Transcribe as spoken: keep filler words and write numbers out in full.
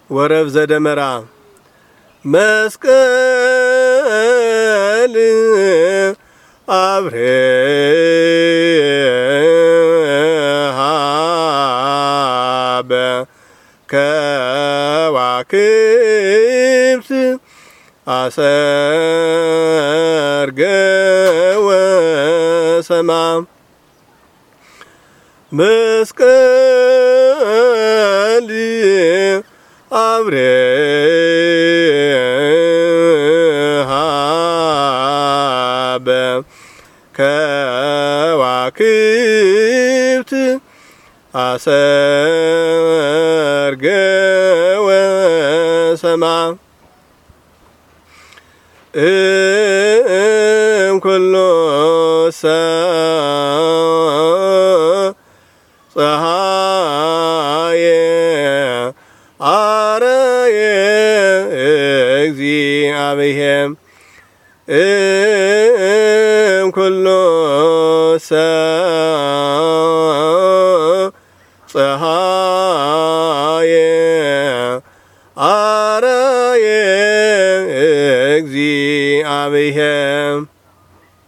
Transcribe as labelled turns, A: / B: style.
A: ወረብ ዘደመራ መስቀል አብርሃ በከዋክብት አሰርገ ወሰማይ መስቀል አብርሃ በከዋክብት አሰርገ ወሰማይ እምኩሉ ፀሐየ አርአየ እግዚአብሔር እምኩሉ ፀሐየ አርአየ እግዚአብሔር